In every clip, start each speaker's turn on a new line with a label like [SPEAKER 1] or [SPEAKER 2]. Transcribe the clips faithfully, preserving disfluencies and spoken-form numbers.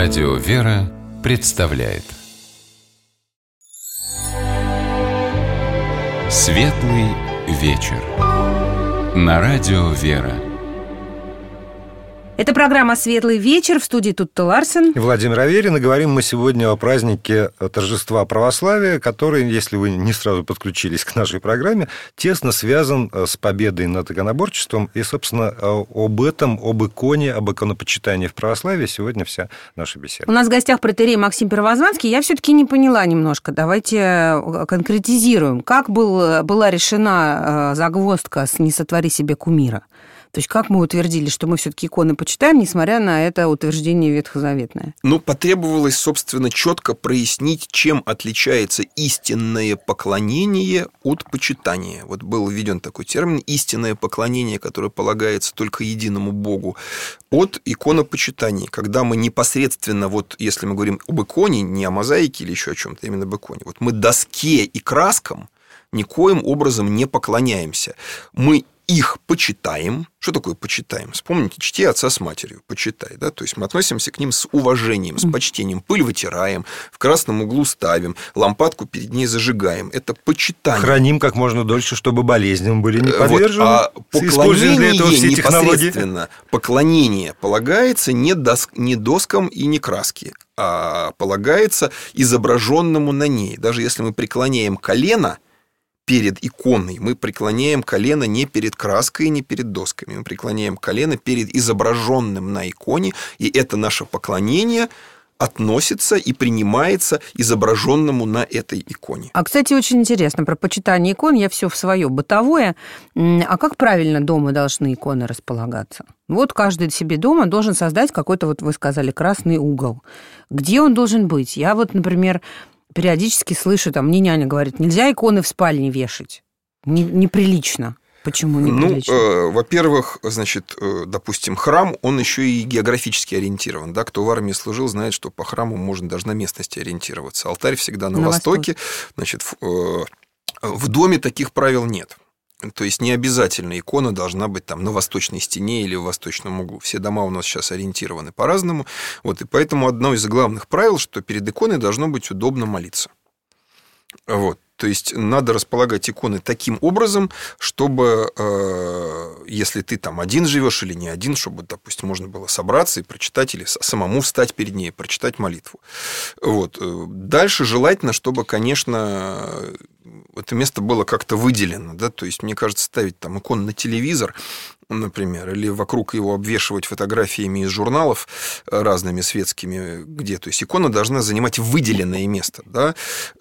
[SPEAKER 1] Радио «Вера» представляет Светлый вечер на Радио «Вера».
[SPEAKER 2] Это программа «Светлый вечер», в студии Тутта Ларсен
[SPEAKER 3] и Владимир Аверин. И говорим мы сегодня о празднике торжества православия, который, если вы не сразу подключились к нашей программе, тесно связан с победой над иконоборчеством. И, собственно, об этом, об иконе, об иконопочитании в православии сегодня вся наша беседа.
[SPEAKER 2] У нас в гостях протоиерей Максим Первозванский. Я все-таки не поняла немножко. Давайте конкретизируем. Как был, была решена загвоздка с «не сотвори себе кумира»? То есть как мы утвердили, что мы все-таки иконы почитаем, несмотря на это утверждение ветхозаветное?
[SPEAKER 4] Ну, потребовалось, собственно, четко прояснить, чем отличается истинное поклонение от почитания. Вот был введен такой термин «истинное поклонение», которое полагается только единому Богу, от иконопочитания, когда мы непосредственно, вот если мы говорим об иконе, не о мозаике или еще о чем-то, именно об иконе, вот мы доске и краскам никоим образом не поклоняемся. Мы их почитаем. Что такое почитаем? Вспомните, чти отца с матерью, почитай. Да? То есть мы относимся к ним с уважением, с почтением. Пыль вытираем, в красном углу ставим, лампадку перед ней зажигаем. Это почитание.
[SPEAKER 3] Храним как можно дольше, чтобы болезням были не подвержены.
[SPEAKER 4] Вот, а поклонение непосредственно, поклонение полагается не, дос, не доскам и не краске, а полагается изображенному на ней. Даже если мы преклоняем колено перед иконой, мы преклоняем колено не перед краской, не перед досками. Мы преклоняем колено перед изображенным на иконе, и это наше поклонение относится и принимается изображенному на этой иконе.
[SPEAKER 2] А, кстати, очень интересно, про почитание икон я все в свое бытовое. А как правильно дома должны иконы располагаться? Вот каждый себе дома должен создать какой-то, вот вы сказали, красный угол. Где он должен быть? Я вот, например, периодически слышу, там, мне няня говорит, нельзя иконы в спальне вешать. Не, неприлично. Почему неприлично?
[SPEAKER 4] Ну, э, во-первых, значит, э, допустим, храм, он еще и географически ориентирован. Да? Кто в армии служил, знает, что по храму можно даже на местности ориентироваться. Алтарь всегда на, на востоке. востоке. Значит, в, э, в доме таких правил нет. То есть не обязательно икона должна быть там на восточной стене или в восточном углу. Все дома у нас сейчас ориентированы по-разному. Вот, и поэтому одно из главных правил, что перед иконой должно быть удобно молиться. Вот. То есть надо располагать иконы таким образом, чтобы, э, если ты там один живешь или не один, чтобы, допустим, можно было собраться и прочитать, или самому встать перед ней и прочитать молитву. Вот. Дальше желательно, чтобы, конечно, это место было как-то выделено. Да? То есть, мне кажется, ставить там икону на телевизор, например, или вокруг его обвешивать фотографиями из журналов разными светскими, где, то есть икона должна занимать выделенное место, да?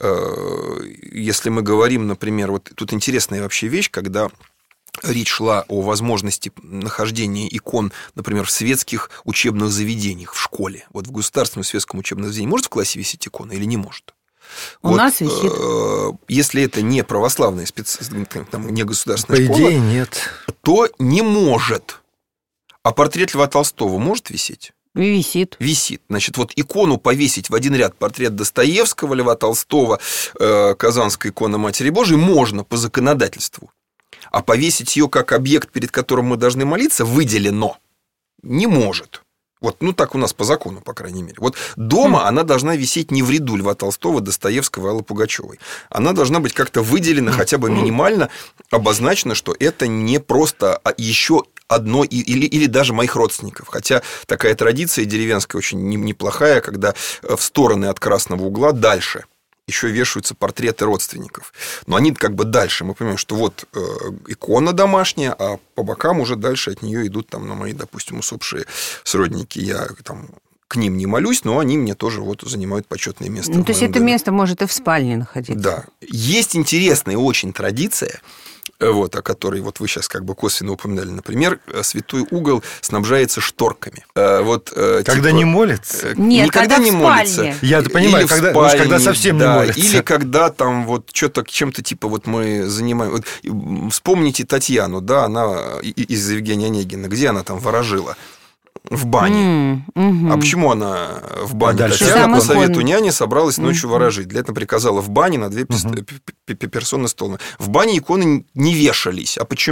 [SPEAKER 4] Если мы говорим, например, вот тут интересная вообще вещь, когда речь шла о возможности нахождения икон, например, в светских учебных заведениях, в школе. Вот в государственном светском учебном заведении может в классе висеть икона или не может?
[SPEAKER 2] У вот, нас висит.
[SPEAKER 4] Если это не православная, специ... там, не государственная
[SPEAKER 3] По
[SPEAKER 4] школа,
[SPEAKER 3] идее, нет.
[SPEAKER 4] то не может. А портрет Льва Толстого может висеть?
[SPEAKER 2] Висит.
[SPEAKER 4] Висит. Значит, вот икону повесить в один ряд портрет Достоевского, Льва Толстого, э, Казанская икона Матери Божией можно по законодательству. А повесить ее как объект, перед которым мы должны молиться, выделено не может. Вот, ну, так у нас по закону, по крайней мере. Вот дома mm. она должна висеть не в ряду Льва Толстого, Достоевского и Аллы Пугачевой. Она должна быть как-то выделена, хотя бы минимально обозначено, что это не просто еще одно или, или даже моих родственников. Хотя такая традиция деревенская очень неплохая, когда в стороны от красного угла дальше еще вешаются портреты родственников. Но они как бы дальше. Мы понимаем, что вот э, икона домашняя, а по бокам уже дальше от нее идут там, ну, мои, допустим, усопшие сродники. Я там к ним не молюсь, но они мне тоже вот занимают почетное место.
[SPEAKER 2] Ну, то есть это доме. Место может и в спальне находиться.
[SPEAKER 4] Да. Есть интересная очень традиция, вот, о которой вот вы сейчас как бы косвенно упоминали. Например, святой угол снабжается шторками. Вот,
[SPEAKER 3] когда типа, не молится?
[SPEAKER 2] Нет,
[SPEAKER 4] никогда
[SPEAKER 2] когда
[SPEAKER 4] не
[SPEAKER 2] в
[SPEAKER 4] молится.
[SPEAKER 3] Я понимаю, когда, спальне, когда совсем да, не молится.
[SPEAKER 4] Или когда там вот что-то чем-то типа вот мы занимаем... Вот, вспомните Татьяну, да, она из Евгения Онегина, где она там ворожила? В бане. Mm, mm-hmm. А почему она в бане?
[SPEAKER 3] А
[SPEAKER 4] Татьяна по совету няни собралась ночью mm-hmm. ворожить. Для этого приказала в бане на две mm-hmm. персоны стол. В бане иконы не вешались. А почему?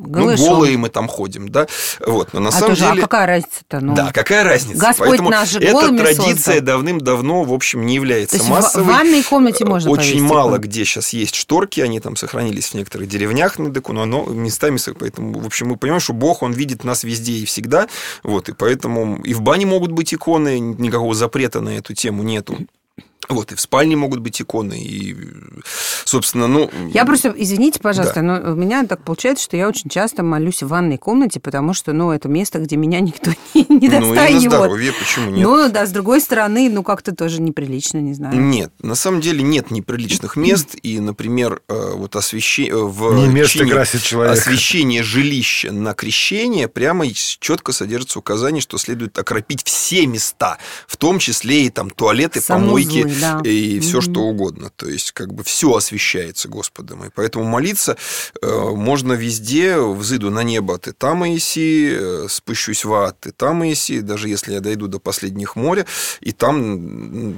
[SPEAKER 2] Голышом.
[SPEAKER 4] Ну, голые мы там ходим, да. Вот. Но на
[SPEAKER 2] а
[SPEAKER 4] самом
[SPEAKER 2] тоже,
[SPEAKER 4] деле...
[SPEAKER 2] А какая разница-то? Ну...
[SPEAKER 4] Да, какая разница?
[SPEAKER 2] Господь
[SPEAKER 4] Поэтому
[SPEAKER 2] нас же
[SPEAKER 4] эта
[SPEAKER 2] голыми
[SPEAKER 4] традиция
[SPEAKER 2] создал.
[SPEAKER 4] давным-давно, в общем, не является
[SPEAKER 2] То есть
[SPEAKER 4] массовой.
[SPEAKER 2] В ванной комнате можно
[SPEAKER 4] Очень
[SPEAKER 2] повесить
[SPEAKER 4] мало
[SPEAKER 2] икону?
[SPEAKER 4] где сейчас есть шторки, они там сохранились в некоторых деревнях над иконой, но местами... Поэтому, в общем, мы понимаем, что Бог, Он видит нас везде и всегда. Вот, и поэтому и в бане могут быть иконы, никакого запрета на эту тему нету. Вот, и в спальне могут быть иконы, и, собственно, ну...
[SPEAKER 2] Я просто, извините, пожалуйста,
[SPEAKER 4] да.
[SPEAKER 2] но у меня так получается, что я очень часто молюсь в ванной комнате, потому что, ну, это место, где меня никто не, не достает.
[SPEAKER 4] Ну, и на здоровье, почему нет?
[SPEAKER 2] Ну, да, с другой стороны, ну, как-то тоже неприлично, не знаю.
[SPEAKER 4] Нет, на самом деле нет неприличных мест, и, например, вот освещение... В
[SPEAKER 3] не место красит человека.
[SPEAKER 4] Освещение жилища на крещение прямо четко содержится указание, что следует окропить все места, в том числе и там туалеты,
[SPEAKER 2] Санузлы,
[SPEAKER 4] помойки,
[SPEAKER 2] да.
[SPEAKER 4] и все
[SPEAKER 2] Mm-hmm.
[SPEAKER 4] что угодно. То есть, как бы все освещается Господом. И поэтому молиться э, можно везде. Взыду на небо, ты там, Иисии, э, спущусь в ад, ты там, Иисии, даже если я дойду до последних моря, и там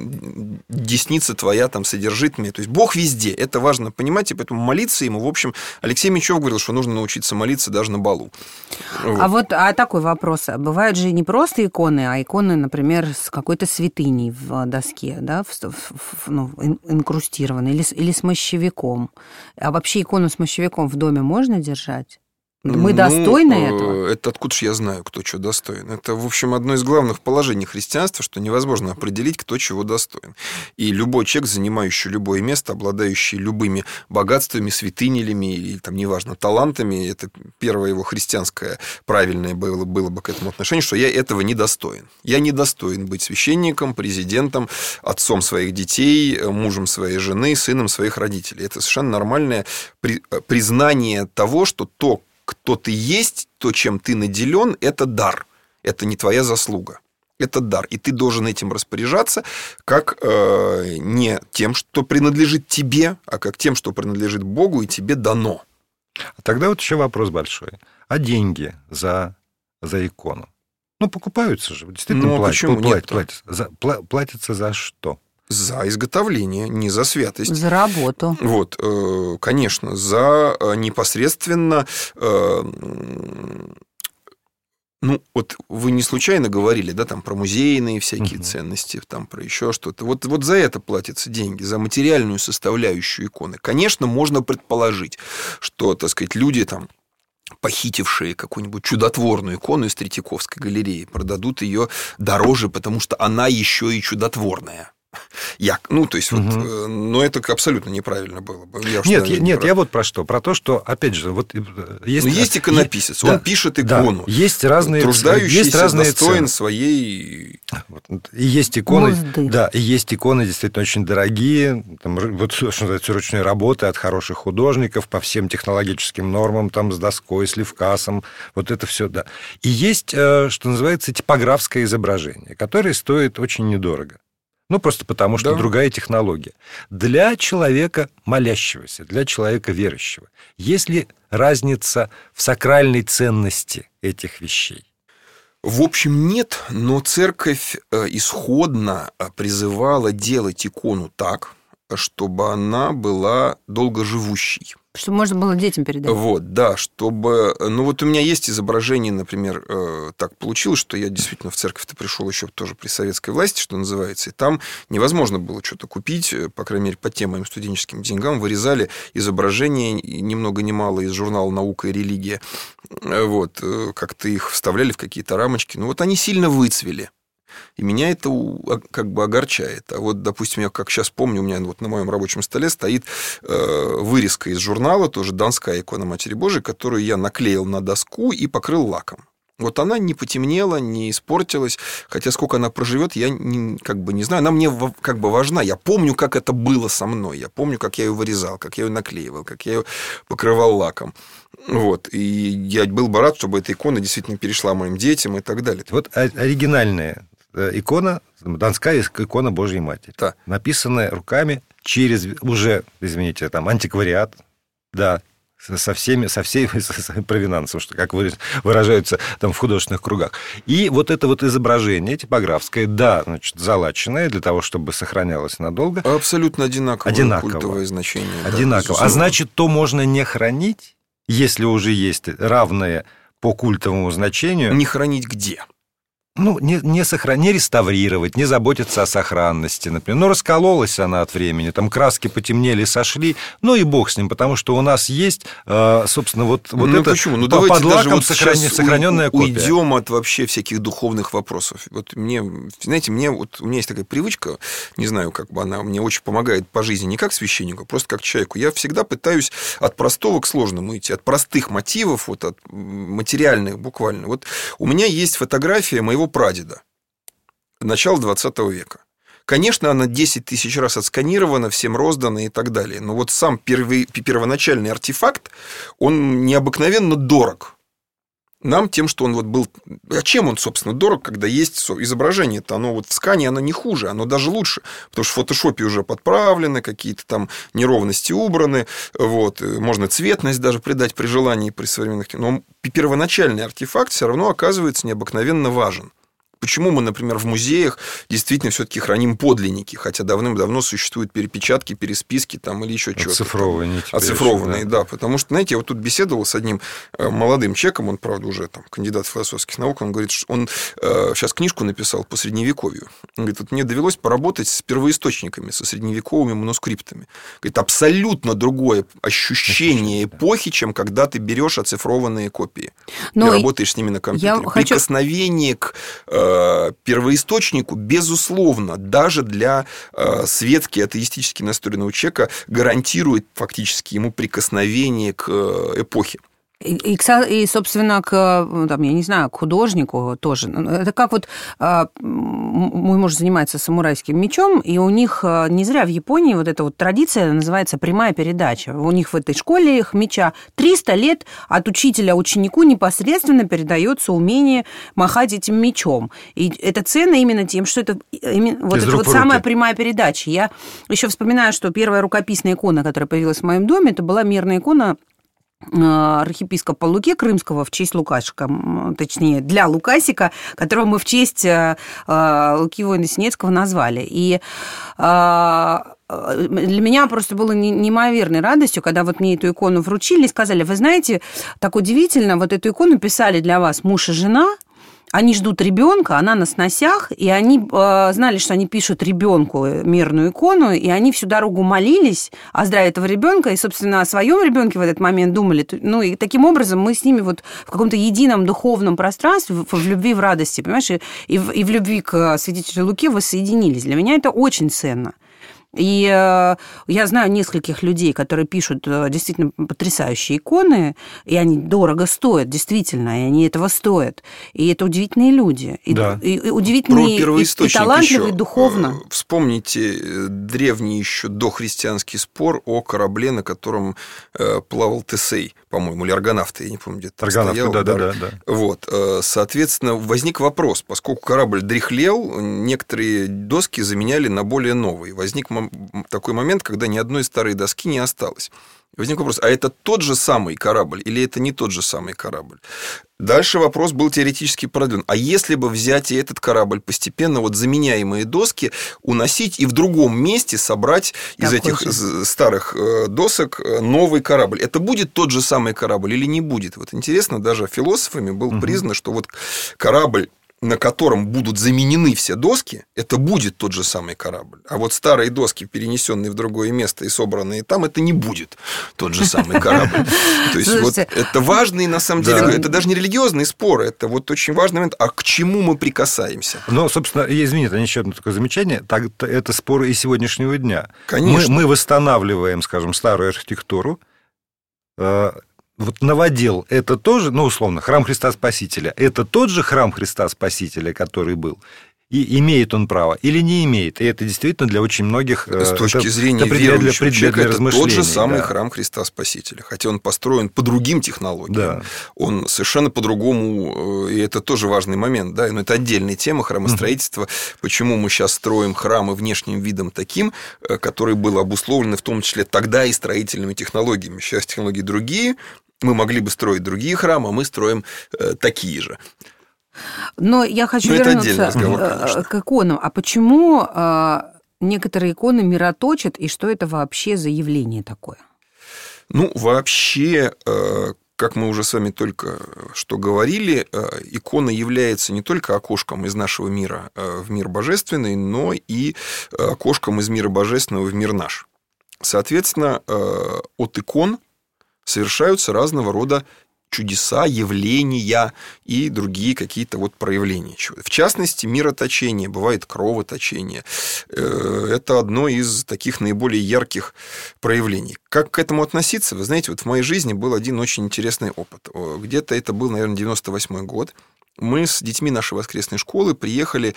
[SPEAKER 4] десница твоя там содержит меня. То есть, Бог везде. Это важно понимать, и поэтому молиться ему. В общем, Алексей Мечев говорил, что нужно научиться молиться даже на балу. Вот.
[SPEAKER 2] А вот а такой вопрос. Бывают же не просто иконы, а иконы, например, с какой-то святыней в доске, да, в, в, ну, инкрустированной, или, или с мощевиком. А вообще икону с мощевиком в доме можно держать? Мы
[SPEAKER 4] ну,
[SPEAKER 2] достойны этого?
[SPEAKER 4] Это откуда же я знаю, кто чего достоин? Это, в общем, одно из главных положений христианства, что невозможно определить, кто чего достоин. И любой человек, занимающий любое место, обладающий любыми богатствами, святынями или, там, неважно, талантами, это первое его христианское правильное было, было бы к этому отношение, что я этого не достоин. Я не достоин быть священником, президентом, отцом своих детей, мужем своей жены, сыном своих родителей. Это совершенно нормальное признание того, что то, кто ты есть, то, чем ты наделен, это дар. Это не твоя заслуга. Это дар. И ты должен этим распоряжаться как э, не тем, что принадлежит тебе, а как тем, что принадлежит Богу и тебе дано.
[SPEAKER 3] Тогда вот еще вопрос большой. А деньги за, за икону? Ну, покупаются же. Действительно,
[SPEAKER 4] ну,
[SPEAKER 3] платят,
[SPEAKER 4] почему
[SPEAKER 3] платят,
[SPEAKER 4] нет?
[SPEAKER 3] платят, за, платятся за что?
[SPEAKER 4] За изготовление, не за святость.
[SPEAKER 2] За работу.
[SPEAKER 4] Вот, конечно, за непосредственно... Ну, вот вы не случайно говорили, да, там, про музейные всякие uh-huh. ценности, там, про еще что-то. Вот, вот за это платятся деньги, за материальную составляющую иконы. Конечно, можно предположить, что, так сказать, люди там, похитившие какую-нибудь чудотворную икону из Третьяковской галереи, продадут ее дороже, потому что она еще и чудотворная. Я, ну, то есть, угу. вот, но это абсолютно неправильно было бы. Я
[SPEAKER 3] нет, я, нет я вот про что. Про то, что, опять же, вот
[SPEAKER 4] есть... Ну, есть иконописец, он да, пишет икону.
[SPEAKER 3] Да, есть разные...
[SPEAKER 4] Труждающийся,
[SPEAKER 3] есть разные
[SPEAKER 4] достоин
[SPEAKER 3] цены.
[SPEAKER 4] Своей...
[SPEAKER 3] Вот, и есть иконы...
[SPEAKER 2] Музды.
[SPEAKER 3] Да, и есть иконы действительно очень дорогие. Там, вот, что называется, ручной работы от хороших художников по всем технологическим нормам, там, с доской, с левкасом. Вот это все, да. И есть, что называется, типографское изображение, которое стоит очень недорого. Ну, просто потому, что да. другая технология. Для человека молящегося, для человека верующего, есть ли разница в сакральной ценности этих вещей?
[SPEAKER 4] В общем, нет, но церковь исходно призывала делать икону так, чтобы она была долгоживущей.
[SPEAKER 2] Чтобы можно было детям передать.
[SPEAKER 4] Вот, да, чтобы... Ну, вот у меня есть изображение, например, так получилось, что я действительно в церковь-то пришел еще тоже при советской власти, что называется, и там невозможно было что-то купить, по крайней мере, по тем моим студенческим деньгам, вырезали изображения ни много ни мало из журнала «Наука и религия», вот, как-то их вставляли в какие-то рамочки, ну, вот они сильно выцвели. И меня это как бы огорчает. А вот, допустим, я как сейчас помню, у меня вот на моем рабочем столе стоит э, вырезка из журнала, тоже «Донская икона Матери Божией», которую я наклеил на доску и покрыл лаком. Вот она не потемнела, не испортилась, хотя сколько она проживет, я не, как бы не знаю. Она мне как бы важна. Я помню, как это было со мной. Я помню, как я ее вырезал, как я ее наклеивал, как я ее покрывал лаком. Вот. И я был бы рад, чтобы эта икона действительно перешла моим детям и так далее.
[SPEAKER 3] Вот оригинальная икона, Донская икона Божьей Матери,
[SPEAKER 4] да.
[SPEAKER 3] написанная руками через уже, извините, там антиквариат, да, со всеми, со всей провинансом, что, как выражаются там в художественных кругах. И вот это вот изображение типографское, да, значит, залаченное для того, чтобы сохранялось надолго.
[SPEAKER 4] Абсолютно одинаковое,
[SPEAKER 3] одинаково.
[SPEAKER 4] Культовое значение.
[SPEAKER 3] Одинаково.
[SPEAKER 4] Да,
[SPEAKER 3] а значит, то можно не хранить если уже есть равные по культовому значению...
[SPEAKER 4] Не хранить где?
[SPEAKER 3] Ну, не, не, сохран... не реставрировать, не заботиться о сохранности, например. Ну, раскололась она от времени, там краски потемнели, сошли, ну и бог с ним, потому что у нас есть, собственно, вот, вот
[SPEAKER 4] ну,
[SPEAKER 3] это
[SPEAKER 4] почему? Ну, давайте
[SPEAKER 3] под лаком
[SPEAKER 4] вот
[SPEAKER 3] сохран... сохраненная копия.
[SPEAKER 4] Уйдем от вообще всяких духовных вопросов. Вот мне, знаете, мне, вот, у меня есть такая привычка, не знаю, как бы она мне очень помогает по жизни, не как священнику, а просто как человеку. Я всегда пытаюсь от простого к сложному идти, от простых мотивов, вот от материальных буквально. Вот у меня есть фотография моего прадеда начала двадцатого века. Конечно, она десять тысяч раз отсканирована, всем роздана и так далее. Но вот сам первый, первоначальный артефакт, он необыкновенно дорог нам тем, что он вот был... А чем он, собственно, дорог, когда есть изображение-то? Оно вот в скане, оно не хуже, оно даже лучше. Потому что в фотошопе уже подправлены, какие-то там неровности убраны. Вот. Можно цветность даже придать при желании, при современных... Но первоначальный артефакт все равно оказывается необыкновенно важен. Почему мы, например, в музеях действительно все-таки храним подлинники, хотя давным-давно существуют перепечатки, пересписки там, или еще что-то.
[SPEAKER 3] Оцифрованные.
[SPEAKER 4] Оцифрованные, да. да. Потому что, знаете, я вот тут беседовал с одним молодым человеком, он, правда, уже там, кандидат философских наук, он говорит, что он э, сейчас книжку написал по Средневековью. Он говорит, вот мне довелось поработать с первоисточниками, со средневековыми манускриптами. Говорит, абсолютно другое ощущение эпохи, чем когда ты берешь оцифрованные копии. Но и работаешь с ними на компьютере. Прикосновение хочу... к первоисточнику, безусловно, даже для э, светски атеистически настроенного человека гарантирует фактически ему прикосновение к э, эпохе.
[SPEAKER 2] И, и, и, собственно, к, там, я не знаю, к художнику тоже. Это как вот мой муж занимается самурайским мечом, и у них не зря в Японии вот эта вот традиция называется прямая передача. У них в этой школе их меча триста лет от учителя ученику непосредственно передается умение махать этим мечом. И это ценно именно тем, что это именно, вот, это вот самая прямая передача. Я еще вспоминаю, что первая рукописная икона, которая появилась в моем доме, это была мирная икона архиепископа Луки Крымского в честь Лукашика, точнее, для Лукасика, которого мы в честь Луки воина Синецкого назвали. И для меня просто было неимоверной радостью, когда вот мне эту икону вручили и сказали, вы знаете, так удивительно, вот эту икону писали для вас муж и жена, они ждут ребенка, она на сносях, и они э, знали, что они пишут ребенку мирную икону, и они всю дорогу молились о здравии этого ребенка, и, собственно, о своем ребенке в этот момент думали. Ну, и таким образом мы с ними вот в каком-то едином духовном пространстве, в, в любви, в радости, понимаешь, и, и, в, и в любви к святителю Луки воссоединились. Для меня это очень ценно. И я знаю нескольких людей, которые пишут действительно потрясающие иконы, и они дорого стоят, действительно, и они этого стоят. И это удивительные люди. И, да. и, и удивительные, и, и талантливые, еще. Духовно.
[SPEAKER 4] Вспомните древний еще дохристианский спор о корабле, на котором плавал Тесей, по-моему, или аргонавты, я не помню, где-то
[SPEAKER 3] аргонавты, стоял. Да, да, да, да.
[SPEAKER 4] Вот. Соответственно, возник вопрос, поскольку корабль дряхлел, некоторые доски заменяли на более новые. Возник такой момент, когда ни одной старой доски не осталось. Возник вопрос, а это тот же самый корабль или это не тот же самый корабль? Дальше вопрос был теоретически продлен. А если бы взять и этот корабль, постепенно вот заменяемые доски, уносить и в другом месте собрать из Такой этих же. старых досок новый корабль? Это будет тот же самый корабль или не будет? Вот интересно, даже философами было угу. признано, что вот корабль, на котором будут заменены все доски, это будет тот же самый корабль. А вот старые доски, перенесенные в другое место и собранные там, это не будет тот же самый корабль. То есть, вот это важный, на самом деле, это даже не религиозный спор, это вот очень важный момент, а к чему мы прикасаемся?
[SPEAKER 3] Ну, собственно, извините, еще одно такое замечание, это споры и сегодняшнего дня.
[SPEAKER 4] Конечно.
[SPEAKER 3] Мы восстанавливаем, скажем, старую архитектуру. Вот новодел – это тоже, ну, условно, храм Христа Спасителя. Это тот же храм Христа Спасителя, который был? И имеет он право или не имеет? И это действительно для очень многих...
[SPEAKER 4] С точки это, зрения это верующего человека, это тот же самый да. храм Христа Спасителя. Хотя он построен по другим технологиям. Да. Он совершенно по-другому... И это тоже важный момент. Да? Но это отдельная тема храмостроительства. Uh-huh. Почему мы сейчас строим храмы внешним видом таким, который был обусловлен в том числе тогда и строительными технологиями. Сейчас технологии другие. Мы могли бы строить другие храмы, а мы строим э, такие же.
[SPEAKER 2] Но я хочу Но вернуться разговор, к иконам. А почему э, некоторые иконы мироточат, и что это вообще за явление такое?
[SPEAKER 4] Ну, вообще, как мы уже с вами только что говорили, икона является не только окошком из нашего мира в мир божественный, но и окошком из мира божественного в мир наш. Соответственно, от икон совершаются разного рода чудеса, явления и другие какие-то вот проявления чего-то. В частности, мироточение, бывает кровоточение. Это одно из таких наиболее ярких проявлений. Как к этому относиться? Вы знаете, вот в моей жизни был один очень интересный опыт. Где-то это был, наверное, девяносто восьмой год. Мы с детьми нашей воскресной школы приехали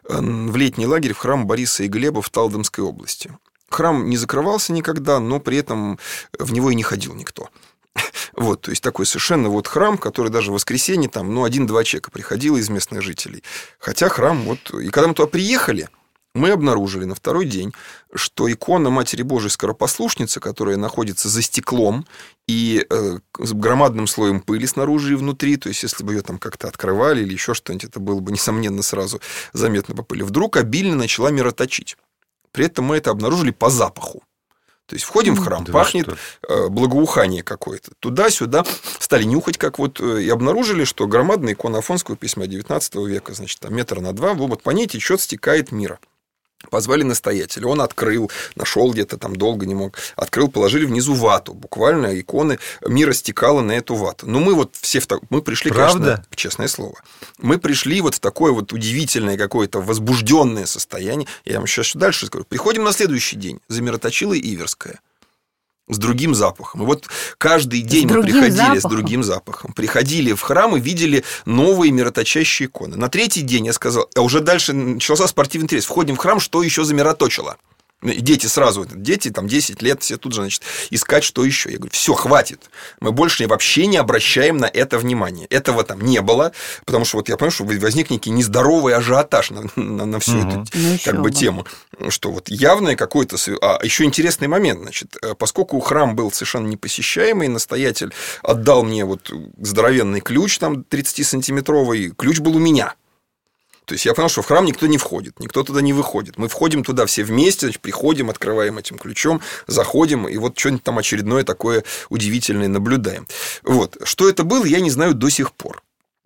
[SPEAKER 4] в летний лагерь в храм Бориса и Глеба в Талдомской области. Храм не закрывался никогда, но при этом в него и не ходил никто. Вот, то есть такой совершенно вот храм, который даже в воскресенье там, ну, один-два человека приходило из местных жителей. Хотя храм вот... И когда мы туда приехали, мы обнаружили на второй день, что икона Матери Божией Скоропослушницы, которая находится за стеклом и э, с громадным слоем пыли снаружи и внутри, то есть если бы ее там как-то открывали или еще что-нибудь, это было бы, несомненно, сразу заметно по пыли, вдруг обильно начала мироточить. При этом мы это обнаружили по запаху. То есть входим в храм, да, пахнет что? благоухание какое-то. Туда-сюда стали нюхать, как вот, и обнаружили, что громадная икона Афонского письма девятнадцатого века, значит, там метр на два, вот по ней течет, стекает мира. Позвали настоятеля, он открыл, нашел где-то там, долго не мог, открыл, положили внизу вату, буквально иконы мира стекала на эту вату. Но мы вот все, в, мы пришли,
[SPEAKER 3] Правда?
[SPEAKER 4] Конечно, честное слово, мы пришли вот в такое вот удивительное какое-то возбужденное состояние. Я вам сейчас дальше скажу. Приходим на следующий день, замироточила Иверская. С другим запахом. И вот каждый день мы приходили запахом. с другим запахом. Приходили в храм и видели новые мироточащие иконы. На третий день я сказал, а уже дальше начался спортивный интерес. Входим в храм, что еще замироточило? Дети сразу, дети, там, десять лет, все тут же, значит, искать, что еще. Я говорю, все, хватит. Мы больше вообще не обращаем на это внимания. Этого там не было, потому что вот я понимаю, что возник некий нездоровый ажиотаж на, на, на всю угу. эту ну, как бы, тему. Что вот явное какое-то... А еще интересный момент, значит, поскольку храм был совершенно непосещаемый, настоятель отдал мне вот здоровенный ключ, там, тридцатисантиметровый, ключ был у меня. То есть я понял, что в храм никто не входит, никто туда не выходит. Мы входим туда все вместе, значит, приходим, открываем этим ключом, заходим, и вот что-нибудь там очередное такое удивительное наблюдаем. Вот. Что это было, я не знаю до сих пор.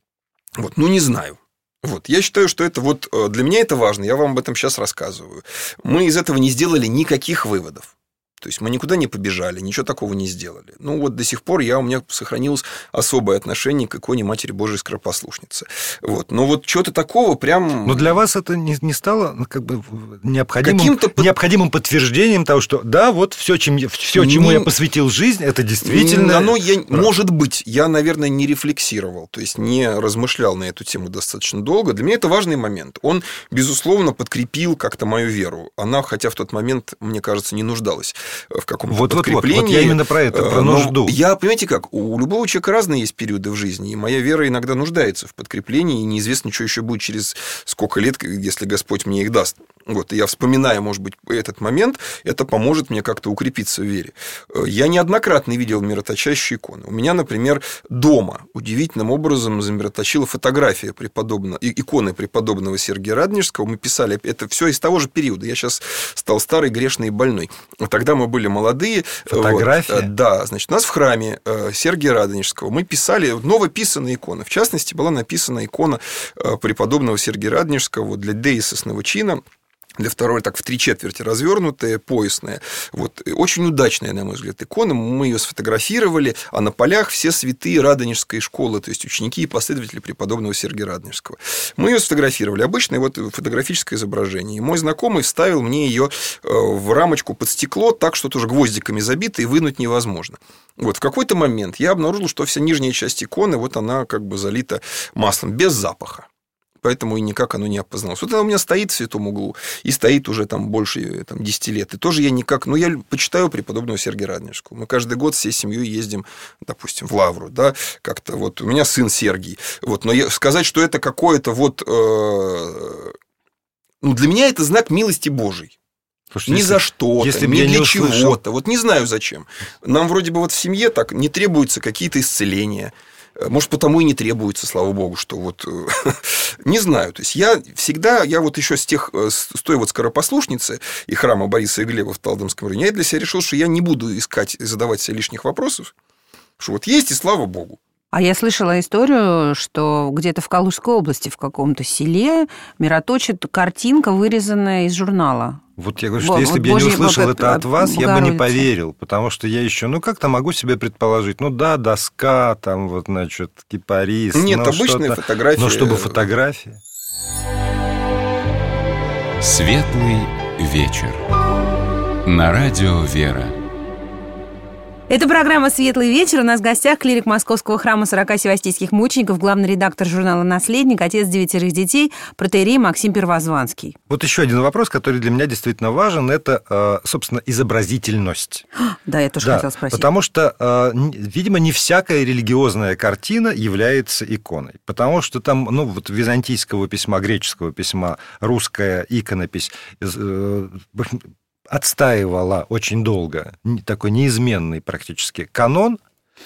[SPEAKER 4] Вот. Ну, не знаю. Вот. Я считаю, что это вот для меня это важно, я вам об этом сейчас рассказываю. Мы из этого не сделали никаких выводов. То есть мы никуда не побежали, ничего такого не сделали. Ну, вот до сих пор я, у меня сохранилось особое отношение к иконе Матери Божией Скоропослушницы. Вот. Но вот чего-то такого прям...
[SPEAKER 3] Но для вас это не, не стало как бы необходимым, под... необходимым подтверждением того, что да, вот все, чем, все чему не... я посвятил жизнь, это действительно...
[SPEAKER 4] Оно, я... Может быть, я, наверное, не рефлексировал, то есть не размышлял на эту тему достаточно долго. Для меня это важный момент. Он, безусловно, подкрепил как-то мою веру. Она, хотя в тот момент, мне кажется, не нуждалась в каком-то
[SPEAKER 3] вот,
[SPEAKER 4] подкреплении.
[SPEAKER 3] Вот, вот, вот я именно про это, про нужду.
[SPEAKER 4] Но я, понимаете как, у любого человека разные есть периоды в жизни, и моя вера иногда нуждается в подкреплении, и неизвестно, что еще будет через сколько лет, если Господь мне их даст. Вот, и я вспоминаю, может быть, этот момент, это поможет мне как-то укрепиться в вере. Я неоднократно видел мироточащие иконы. У меня, например, дома удивительным образом замироточила фотография преподобного, иконы преподобного Сергия Радонежского. Мы писали это все из того же периода. Я сейчас стал старый, грешный и больной. Тогда мы были молодые.
[SPEAKER 3] Фотография?
[SPEAKER 4] Вот, да, значит, у нас в храме Сергия Радонежского мы писали новописанные иконы. В частности, была написана икона преподобного Сергия Радонежского для Деи Сосного Чина. Для второй, так в три четверти развернутая, поясная. Вот. Очень удачная, на мой взгляд, икона. Мы ее сфотографировали, а на полях все святые Радонежской школы, то есть ученики и последователи преподобного Сергия Радонежского. Мы ее сфотографировали. Обычное вот фотографическое изображение. И мой знакомый вставил мне ее в рамочку под стекло, так что тоже гвоздиками забито, и вынуть невозможно. Вот. В какой-то момент я обнаружил, что вся нижняя часть иконы, вот она как бы залита маслом, без запаха. Поэтому и никак оно не опозналось. Вот она у меня стоит в святом углу, и стоит уже там больше там, десять лет. И тоже я никак... Ну, я почитаю преподобного Сергия Радонежского. Мы каждый год всей семьей ездим, допустим, в Лавру, да, как-то вот... У меня сын Сергий. Вот, но я... сказать, что это какое-то вот... Э... Ну, для меня это знак милости Божией. Слушайте, ни если, за что-то, если ни для чего-то. Вот не знаю зачем. Нам вроде бы вот в семье так не требуются какие-то исцеления. Может, потому и не требуется, слава богу, что вот... Не знаю. То есть, я всегда... Я вот еще с тех... С той вот скоропослушницы и храма Бориса и Глеба в Талдомском районе, я для себя решил, что я не буду искать и задавать себе лишних вопросов. Что вот есть, и слава богу.
[SPEAKER 2] А я слышала историю, что где-то в Калужской области, в каком-то селе, мироточит картинка, вырезанная из журнала.
[SPEAKER 3] Вот я говорю,
[SPEAKER 2] Бо,
[SPEAKER 3] что если
[SPEAKER 2] вот
[SPEAKER 3] бы я не
[SPEAKER 2] Божья
[SPEAKER 3] услышал
[SPEAKER 2] Бога-
[SPEAKER 3] это от вас, я бы
[SPEAKER 2] Богородица.
[SPEAKER 3] не поверил, потому что я еще, ну, как-то могу себе предположить, ну, да, доска, там, вот, значит, кипарис.
[SPEAKER 4] Нет,
[SPEAKER 3] но
[SPEAKER 4] обычная
[SPEAKER 3] что-то-
[SPEAKER 4] фотография.
[SPEAKER 3] Но чтобы фотография.
[SPEAKER 1] Светлый вечер. На радио «Вера».
[SPEAKER 2] Это программа «Светлый вечер». У нас в гостях клирик Московского храма сорока севастийских мучеников, главный редактор журнала «Наследник», отец девятерых детей, протоиерей Максим Первозванский.
[SPEAKER 3] Вот еще один вопрос, который для меня действительно важен, это, собственно, изобразительность.
[SPEAKER 2] Да, я тоже
[SPEAKER 3] Да,
[SPEAKER 2] хотела спросить.
[SPEAKER 3] потому что, видимо, не всякая религиозная картина является иконой. Потому что там, ну, вот византийского письма, греческого письма, русская иконопись отстаивала очень долго такой неизменный практически канон,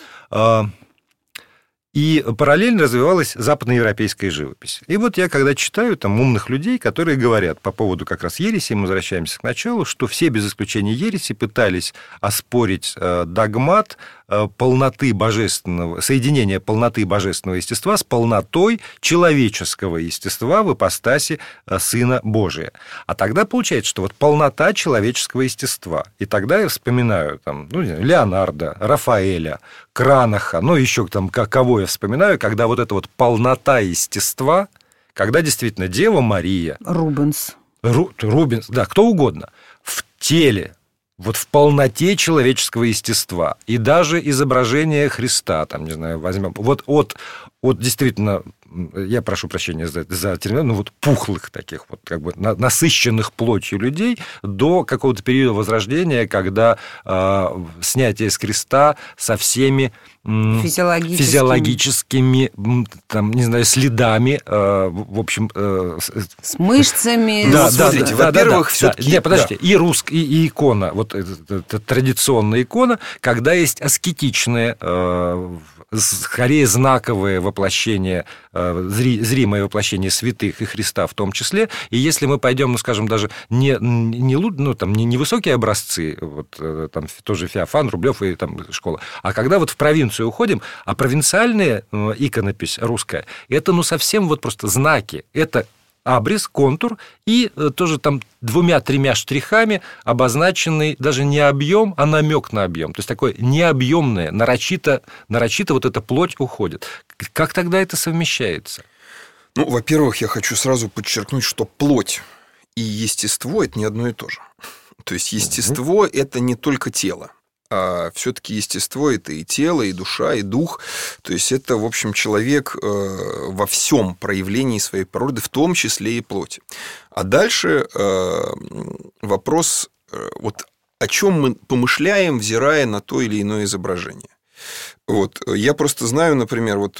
[SPEAKER 3] и параллельно развивалась западноевропейская живопись. И вот я, когда читаю там умных людей, которые говорят по поводу как раз ереси, мы возвращаемся к началу, что все без исключения ереси пытались оспорить догмат полноты божественного, соединения полноты божественного естества с полнотой человеческого естества в ипостаси Сына Божия. А тогда получается, что вот полнота человеческого естества. И тогда я вспоминаю там, ну, Леонардо, Рафаэля, Кранаха, ну, еще там кого я вспоминаю, когда вот эта вот полнота естества, когда действительно Дева Мария...
[SPEAKER 2] Рубенс.
[SPEAKER 3] Ру, Рубенс, да, кто угодно, в теле, вот в полноте человеческого естества. И даже изображение Христа, там, не знаю, возьмем, вот от, от действительно, я прошу прощения за, за термин, ну вот пухлых таких вот, как бы насыщенных плотью людей до какого-то периода Возрождения, когда э, снятие с креста со всеми м,
[SPEAKER 2] Физиологическими.
[SPEAKER 3] физиологическими, там, не знаю, следами, э, в общем... Э,
[SPEAKER 2] С мышцами.
[SPEAKER 3] да,
[SPEAKER 2] с...
[SPEAKER 3] да,
[SPEAKER 4] смотрите,
[SPEAKER 3] да,
[SPEAKER 4] во-первых,
[SPEAKER 3] да, да,
[SPEAKER 4] всё-таки-
[SPEAKER 3] да. Не, подождите,
[SPEAKER 4] да.
[SPEAKER 3] и русская, и, и икона, вот это, это традиционная икона, когда есть аскетичные, э, скорее знаковые воплощения, э, зри, зримое воплощение святых и Христа в том числе. И если мы пойдем, ну, скажем, даже не, не, ну, там, не, не высокие образцы, вот, э, там тоже Феофан, Рублев и там школа, а когда вот в провинцию уходим, а провинциальная э, иконопись русская, это, ну, совсем вот просто знаки, это абрис, контур, и тоже там двумя-тремя штрихами обозначенный даже не объем, а намек на объем. То есть такое необъемное, нарочито, нарочито вот эта плоть уходит. Как тогда это совмещается?
[SPEAKER 4] Ну, во-первых, я хочу сразу подчеркнуть, что плоть и естество – это не одно и то же. То есть естество – это не только тело. А все-таки естество – это и тело, и душа, и дух. То есть это, в общем, человек во всем проявлении своей природы, в том числе и плоти. А дальше вопрос, вот, о чем мы помышляем, взирая на то или иное изображение. Вот. Я просто знаю, например, вот,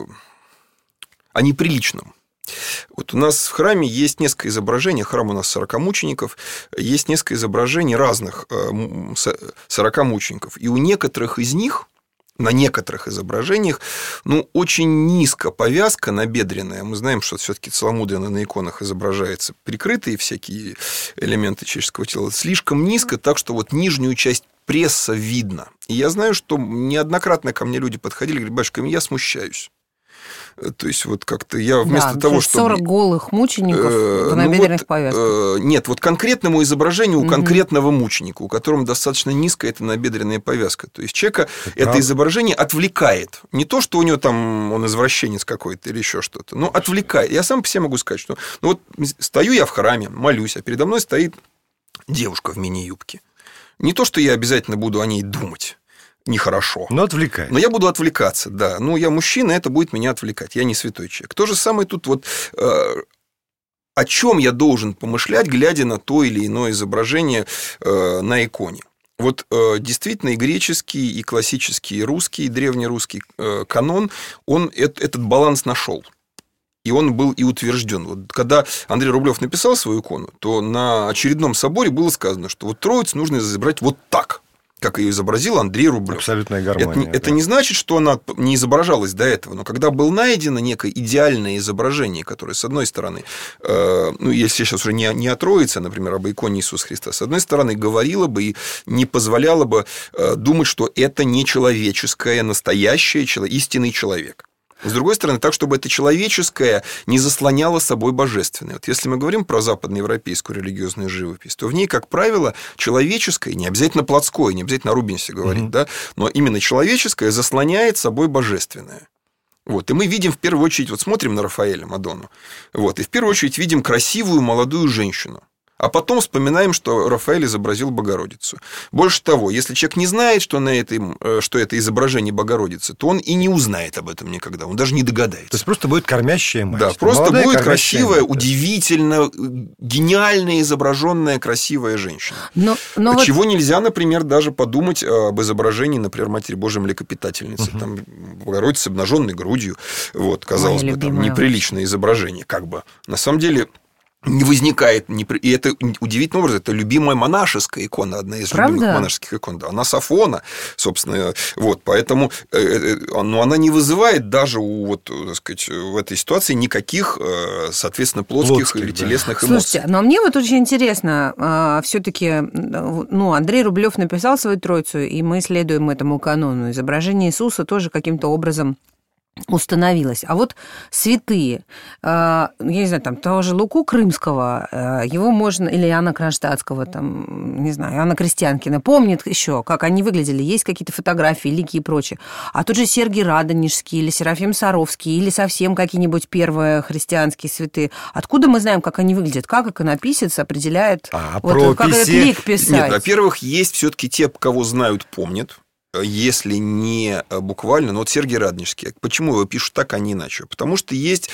[SPEAKER 4] о неприличном. Вот у нас в храме есть несколько изображений, храм у нас сорока мучеников, есть несколько изображений разных сорока мучеников. И у некоторых из них, на некоторых изображениях, ну, очень низко повязка набедренная. Мы знаем, что все-таки целомудренно на иконах изображается прикрытые всякие элементы человеческого тела. Слишком низко, так что вот нижнюю часть пресса видно. И я знаю, что неоднократно ко мне люди подходили и говорили: батюшка, я смущаюсь. То есть, вот как-то я вместо
[SPEAKER 2] да,
[SPEAKER 4] того, чтобы...
[SPEAKER 2] сорок голых мучеников
[SPEAKER 4] э,
[SPEAKER 2] в набедренных
[SPEAKER 4] ну, вот,
[SPEAKER 2] повязках.
[SPEAKER 4] Э, нет, вот конкретному изображению у
[SPEAKER 2] угу.
[SPEAKER 4] конкретного мученика, у которого достаточно низкая эта набедренная повязка. То есть, человека это, это изображение отвлекает. Не то, что у него там он извращенец какой-то или еще что-то, но отвлекает. Я сам по себе могу сказать, что ну, вот стою я в храме, молюсь, а передо мной стоит девушка в мини-юбке. Не то, что я обязательно буду о ней думать. Нехорошо.
[SPEAKER 3] Но отвлекает.
[SPEAKER 4] Но я буду отвлекаться, да. Ну, я мужчина, это будет меня отвлекать. Я не святой человек. То же самое тут вот... Э, о чем я должен помышлять, глядя на то или иное изображение э, на иконе. Вот э, действительно и греческий, и классический, и русский, и древнерусский э, канон, он э, этот баланс нашел. И он был и утвержден. Вот когда Андрей Рублев написал свою икону, то на очередном соборе было сказано, что вот Троицу нужно изображать вот так. как ее изобразил Андрей Рублев.
[SPEAKER 3] Абсолютная гармония.
[SPEAKER 4] Это,
[SPEAKER 3] да.
[SPEAKER 4] это не значит, что она не изображалась до этого, но когда было найдено некое идеальное изображение, которое, с одной стороны, э, ну, если сейчас уже не, не о Троице, например, об иконе Иисуса Христа, с одной стороны, говорило бы и не позволяло бы э, думать, что это не человеческое, настоящее, истинный человек. С другой стороны, так, чтобы это человеческое не заслоняло собой божественное. Вот если мы говорим про западноевропейскую религиозную живопись, то в ней, как правило, человеческое, не обязательно плотское, не обязательно о Рубенсе говорить, mm-hmm. да, но именно человеческое заслоняет собой божественное. Вот, и мы видим в первую очередь, вот смотрим на Рафаэля, Мадонну, вот, и в первую очередь видим красивую молодую женщину. А потом вспоминаем, что Рафаэль изобразил Богородицу. Больше того, если человек не знает, что, на этой, что это изображение Богородицы, то он и не узнает об этом никогда, он даже не догадается.
[SPEAKER 3] То есть просто будет кормящая мать.
[SPEAKER 4] Да, просто
[SPEAKER 3] молодая,
[SPEAKER 4] будет красивая,
[SPEAKER 3] мать,
[SPEAKER 4] удивительно, гениально изображенная красивая женщина.
[SPEAKER 2] Но, но
[SPEAKER 4] Чего
[SPEAKER 2] вот...
[SPEAKER 4] нельзя, например, даже подумать об изображении, например, Матери Божией Млекопитательницы. Угу. Там Богородица с обнаженной грудью. Вот, казалось Моя бы, там неприличное изображение, как бы. На самом деле... не возникает, и это удивительным образом, это любимая монашеская икона, одна из
[SPEAKER 2] Правда?
[SPEAKER 4] любимых монашеских икон, да, она Сафона, собственно, вот, поэтому, но она не вызывает даже у, вот, так сказать, в этой ситуации никаких, соответственно, плотских, плотских или телесных да. эмоций.
[SPEAKER 2] Слушайте, но мне вот очень интересно, все-таки, ну, Андрей Рублев написал свою Троицу, и мы следуем этому канону. Изображение Иисуса тоже каким-то образом установилось. А вот святые, я не знаю, там того же Луку Крымского, его можно, или Иоанна Кронштадтского, там, не знаю, Иоанна Крестьянкина, помнит еще, как они выглядели, есть какие-то фотографии, лики и прочее. А тут же Сергий Радонежский, или Серафим Саровский, или совсем какие-нибудь первые христианские святые. Откуда мы знаем, как они выглядят? Как иконописец определяет,
[SPEAKER 3] а,
[SPEAKER 2] вот, как этот лик писать?
[SPEAKER 4] Нет, во-первых, есть все-таки те, кого знают, помнят. Если не буквально, но вот Сергий Радонежский. Почему его пишут так, а не иначе? Потому что есть,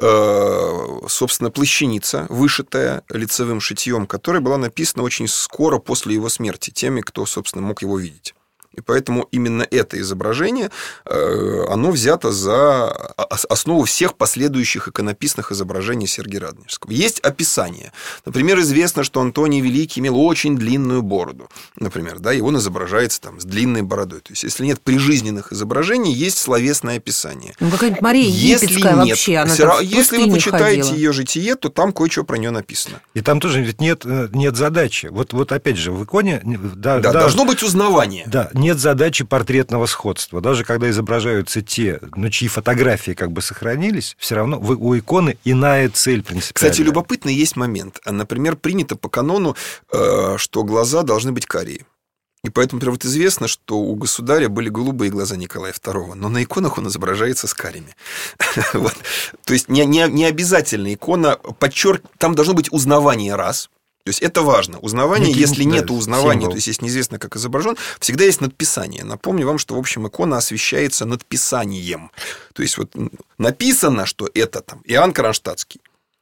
[SPEAKER 4] собственно, плащаница, вышитая лицевым шитьем, которая была написана очень скоро после его смерти теми, кто, собственно, мог его видеть. И поэтому именно это изображение, оно взято за основу всех последующих иконописных изображений Сергия Радонежского. Есть описание. Например, известно, что Антоний Великий имел очень длинную бороду. Например, да, и он изображается там с длинной бородой. То есть, если нет прижизненных изображений, есть словесное описание.
[SPEAKER 2] Ну, какая-нибудь Мария Египетская вообще, она там в
[SPEAKER 4] Если вы почитаете
[SPEAKER 2] ходила.
[SPEAKER 4] ее житие, то там кое-что про нее написано.
[SPEAKER 3] И там тоже ведь нет, нет задачи. Вот, вот опять же, в иконе... Да,
[SPEAKER 4] да,
[SPEAKER 3] да,
[SPEAKER 4] должно быть узнавание.
[SPEAKER 3] Да, нет задачи портретного сходства. Даже когда изображаются те, ну, чьи фотографии как бы сохранились, все равно у иконы иная цель принципиальная.
[SPEAKER 4] Кстати, любопытный есть момент. Например, принято по канону, что глаза должны быть карие. И поэтому, например, вот известно, что у государя были голубые глаза Николая второго, но на иконах он изображается с карими. Вот. То есть не, не, не обязательно икона подчерк... Там должно быть узнавание раз. То есть это важно. Узнавание, Некий, если да, нет узнавания, символ. То есть если неизвестно, как изображен, всегда есть надписание. Напомню вам, что, в общем, икона освещается надписанием. То есть вот написано, что это там Иоанн Кронштадтский.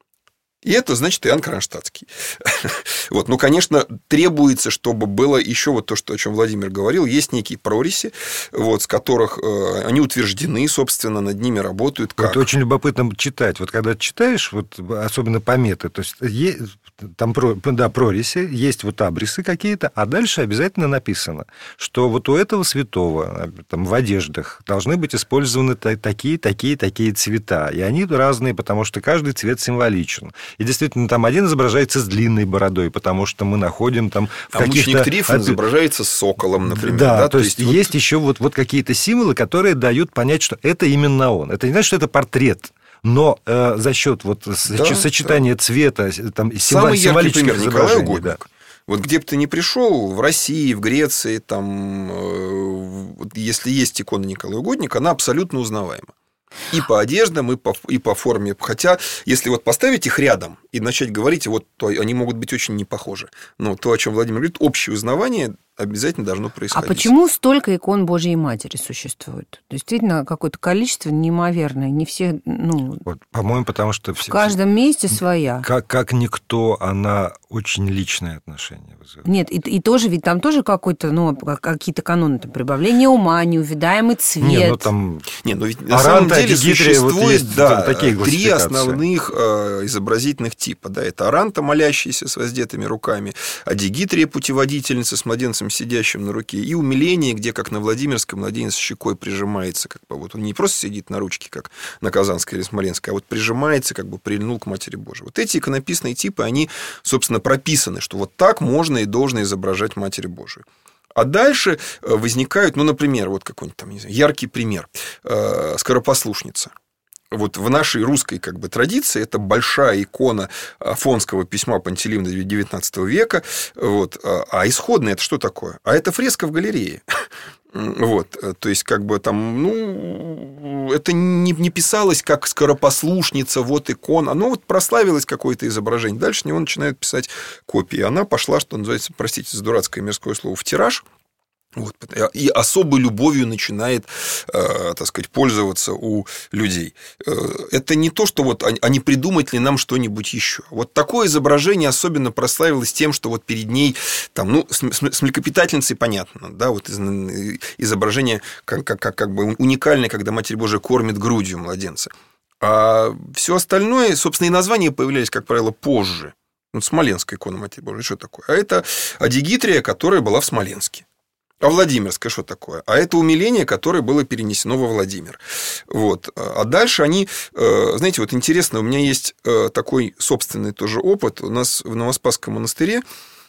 [SPEAKER 4] И это, значит, Иоанн Кронштадтский. Вот. Ну, конечно, требуется, чтобы было еще вот то, что, о чем Владимир говорил, есть некие прориси, вот, с которых э, они утверждены, собственно, над ними работают. Как?
[SPEAKER 3] Это очень любопытно читать. Вот когда читаешь, вот, особенно пометы, то есть есть, там да, прориси, есть вот абрисы какие-то, а дальше обязательно написано, что вот у этого святого там, в одеждах должны быть использованы такие, такие, такие цвета. И они разные, потому что каждый цвет символичен. И действительно, там один изображается с длинной бородой, потому что мы находим там в
[SPEAKER 4] а
[SPEAKER 3] каких-то...
[SPEAKER 4] мученик Трифон изображается с соколом, например.
[SPEAKER 3] Да,
[SPEAKER 4] да?
[SPEAKER 3] то, то есть, есть, вот... есть еще вот, вот какие-то символы, которые дают понять, что это именно он. Это не значит, что это портрет. Но э, за счет вот да, сочетания да. цвета, там,
[SPEAKER 4] самый яркий пример Николай Угодник.
[SPEAKER 3] Да.
[SPEAKER 4] Вот где бы ты ни пришел, в России, в Греции, там, э, если есть икона Николая Угодника, она абсолютно узнаваема. И по одеждам, и по, и по форме. Хотя, если вот поставить их рядом и начать говорить, вот, то они могут быть очень не похожи. Но то, о чем Владимир говорит, общее узнавание обязательно должно происходить.
[SPEAKER 2] А почему столько икон Божьей Матери существует? Действительно, какое-то количество неимоверное. Не все, ну...
[SPEAKER 3] Вот, по-моему, потому что...
[SPEAKER 2] В все, каждом месте своя.
[SPEAKER 3] Как, как никто, она очень личное отношение вызывает.
[SPEAKER 2] Нет, и, и тоже, ведь там тоже какой-то, ну, какие-то каноны, там, прибавление ума, неувидаемый цвет.
[SPEAKER 3] Не, ну там...
[SPEAKER 4] Не, ну ведь на самом деле существует,
[SPEAKER 3] вот есть,
[SPEAKER 4] да,
[SPEAKER 3] такие
[SPEAKER 4] три основных э, изобразительных типа. Да, это Аранта, молящаяся с воздетыми руками, Адигитрия, путеводительница с младенцем младенцем, сидящим на руке, и умиление, где, как на Владимирской, младенец щекой прижимается, как бы вот он не просто сидит на ручке, как на Казанской или Смоленской, а вот прижимается, как бы прильнул к Матери Божией. Вот эти иконописные типы, они, собственно, прописаны, что вот так можно и должно изображать Матерь Божию. А дальше возникают, ну, например, вот какой-нибудь там, не знаю, яркий пример. Скоропослушница. Вот в нашей русской как бы традиции это большая икона Афонского письма Пантелеимона девятнадцатого века. Вот. А исходная это что такое? А это фреска в галерее. Вот, то есть, как бы там, ну, это не, не писалось как скоропослушница, вот икона, оно вот прославилось какое-то изображение. Дальше него начинают писать копии. Она пошла, что называется, простите за дурацкое мирское слово, в тираж. Вот, и особой любовью начинает, э, так сказать, пользоваться у людей. Это не то, что вот, а не придумать ли нам что-нибудь еще. Вот такое изображение особенно прославилось тем, что вот перед ней, там, ну, с, с млекопитательницей понятно, да, вот изображение как, как, как, как бы уникальное, когда Матерь Божия кормит грудью младенца. А все остальное, собственно, и названия появлялись, как правило, позже. Вот Смоленская икона Матери Божией, что такое? А это Адигитрия, которая была в Смоленске. А Владимирское что такое? А это умиление, которое было перенесено во Владимир. Вот. А дальше они... Знаете, вот интересно, у меня есть такой собственный тоже опыт. У нас в Новоспасском монастыре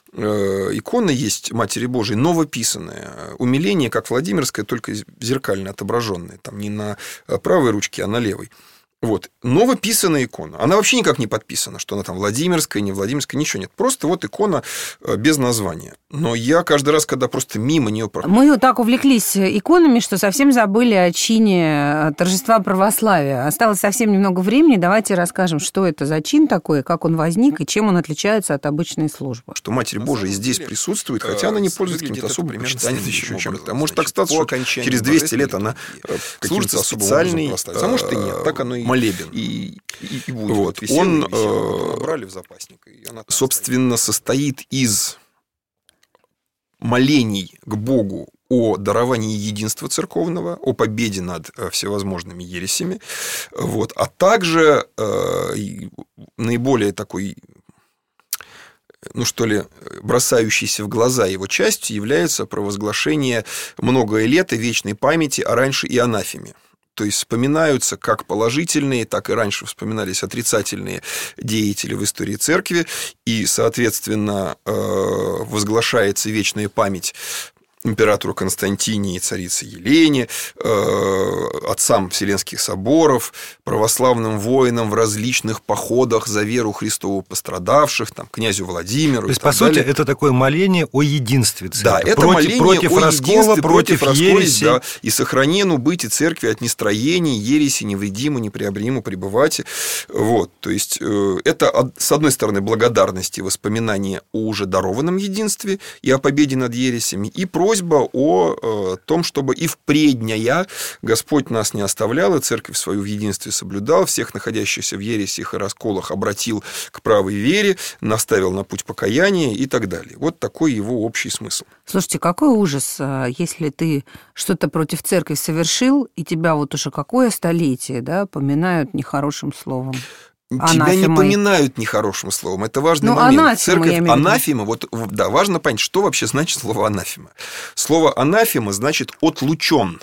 [SPEAKER 4] икона есть Матери Божией, новописанная. Умиление, как Владимирское, только зеркально отображенное. Там не на правой ручке, а на левой. Вот, новописанная икона. Она вообще никак не подписана, что она там Владимирская, не Владимирская, ничего нет. Просто вот икона без названия. Но я каждый раз, когда просто мимо нее проходил...
[SPEAKER 2] Мы вот так увлеклись иконами, что совсем забыли о чине торжества православия. Осталось совсем немного времени. Давайте расскажем, что это за чин такой, как он возник и чем он отличается от обычной службы.
[SPEAKER 4] Что Матерь Божия здесь присутствует, хотя она не пользуется каким-то особым почитанием, еще чем-то. Может так статься, что через двести лет она служится специальной, а может и нет. Так оно и молебен. И, и, и будет. Вот. Висела, он, висела, брали в запасник, и она собственно, состоит из молений к Богу о даровании единства церковного, о победе над всевозможными ересями, вот, а также э, наиболее такой, ну что ли, бросающейся в глаза его частью является провозглашение многое лето вечной памяти о раньше и анафеме. То есть вспоминаются как положительные, так и раньше вспоминались отрицательные деятели в истории церкви, и, соответственно, возглашается вечная память императору Константине и царице Елене, отцам Вселенских соборов, православным воинам в различных походах за веру Христову пострадавших, там, князю Владимиру.
[SPEAKER 3] То есть, по сути, это такое моление о единстве церкви.
[SPEAKER 4] Да, это
[SPEAKER 3] против,
[SPEAKER 4] моление
[SPEAKER 3] против
[SPEAKER 4] о
[SPEAKER 3] раскола,
[SPEAKER 4] единстве,
[SPEAKER 3] против,
[SPEAKER 4] против
[SPEAKER 3] ереси.
[SPEAKER 4] Да, и сохранену быть и церкви от нестроений, ереси, невредимо, неприобримо пребывать. Вот, то есть, это, с одной стороны, благодарность и воспоминания о уже дарованном единстве и о победе над ересями, и просьба о том, чтобы и впредняя Господь нас не оставлял, и церковь свою в единстве соблюдал, всех находящихся в ересях и расколах обратил к правой вере, наставил на путь покаяния и так далее. Вот такой его общий смысл.
[SPEAKER 2] Слушайте, какой ужас, если ты что-то против церкви совершил, и тебя вот уже какое столетие, да, поминают нехорошим словом.
[SPEAKER 4] Тебя
[SPEAKER 2] Анафемой.
[SPEAKER 4] не поминают нехорошим словом. Это важный
[SPEAKER 2] ну,
[SPEAKER 4] момент.
[SPEAKER 2] Анафема,
[SPEAKER 4] Церковь, анафема, вот, да, важно понять, что вообще значит слово анафема. Слово анафема значит отлучен.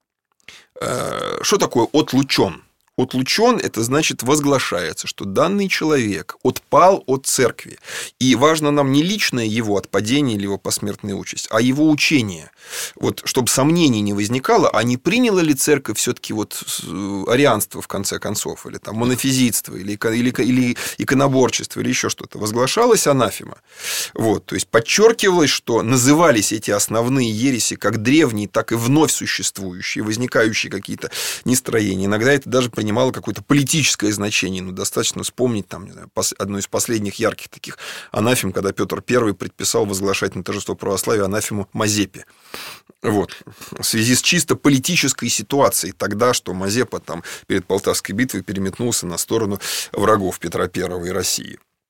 [SPEAKER 4] Что такое отлучен? Отлучен – это значит возглашается, что данный человек отпал от церкви. И важно нам не личное его отпадение или его посмертная участь, а его учение. Вот, чтобы сомнений не возникало, а не приняла ли церковь все-таки вот арианство, в конце концов, или там монофизитство, или, или, или иконоборчество, или еще что-то. Возглашалась анафема. Вот, то есть подчеркивалось, что назывались эти основные ереси как древние, так и вновь существующие, возникающие какие-то нестроения. Иногда это даже принимало какое-то политическое значение. Ну, достаточно вспомнить там, не знаю, одну из последних ярких таких анафем, когда Петр Первый предписал возглашать на торжество православия анафему Мазепе. Вот. В связи с чисто политической ситуацией тогда, что Мазепа там перед Полтавской битвой переметнулся на сторону врагов Петра Первого и России.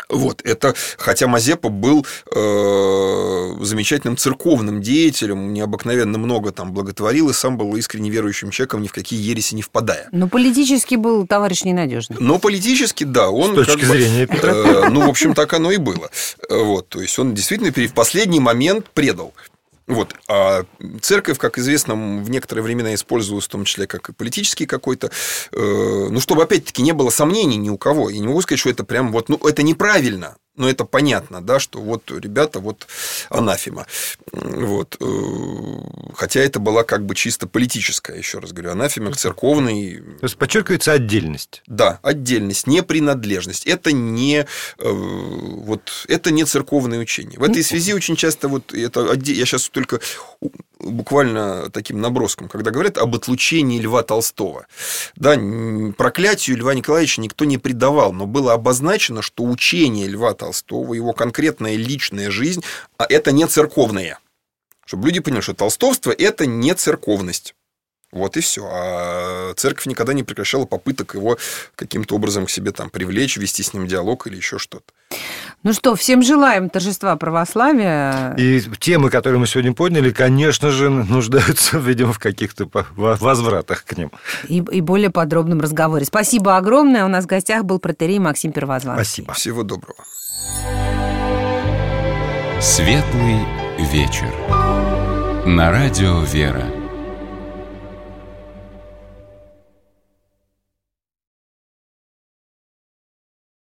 [SPEAKER 4] Вот, это, хотя Мазепа был э, замечательным церковным деятелем, необыкновенно много там благотворил, и сам был искренне верующим человеком, ни в какие ереси не впадая.
[SPEAKER 2] Но политически был товарищ ненадежный.
[SPEAKER 4] Но политически, да, он...
[SPEAKER 3] С точки зрения
[SPEAKER 4] бы,
[SPEAKER 3] Петра.
[SPEAKER 4] Э, ну, в общем, так оно и было. Вот, то есть, он действительно в последний момент предал. Вот. А церковь, как известно, в некоторые времена использовалась в том числе как и политический какой-то, э, ну, чтобы, опять-таки, не было сомнений ни у кого. Я не могу сказать, что это прям вот, ну, это неправильно, но это понятно, да, что вот, ребята, вот анафема. Вот. Хотя это была как бы чисто политическая, еще раз говорю, анафема к церковной.
[SPEAKER 3] То есть подчеркивается отдельность.
[SPEAKER 4] Да, отдельность, не принадлежность. Это не, вот, это не церковное учение. В этой связи очень часто, вот, это, я сейчас только буквально таким наброском, когда говорят об отлучении Льва Толстого. Да, проклятию Льва Николаевича никто не предавал, но было обозначено, что учение Льва Толстого, его конкретная личная жизнь, а это не церковное. Чтобы люди поняли, что толстовство – это не церковность. Вот и все. А церковь никогда не прекращала попыток его каким-то образом к себе там привлечь, вести с ним диалог или еще что-то.
[SPEAKER 2] Ну что, всем желаем торжества православия.
[SPEAKER 3] И темы, которые мы сегодня подняли, конечно же, нуждаются, видимо, в каких-то возвратах к ним.
[SPEAKER 2] И, и более подробном разговоре. Спасибо огромное. У нас в гостях был протоиерей Максим Первозванный.
[SPEAKER 3] Спасибо.
[SPEAKER 4] Всего доброго.
[SPEAKER 1] Светлый вечер. На радио «Вера».